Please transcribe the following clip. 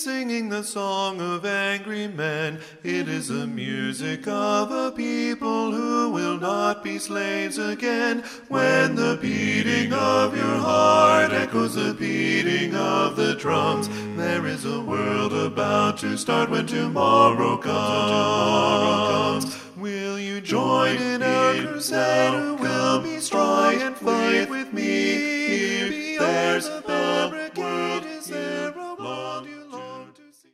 singing the song of angry men. It is the music of a people who will not be slaves again. When the beating of your heart echoes the beating of the drums, there is a world about to start when tomorrow comes. Will you join in our crusade, or will be strong and fight with me?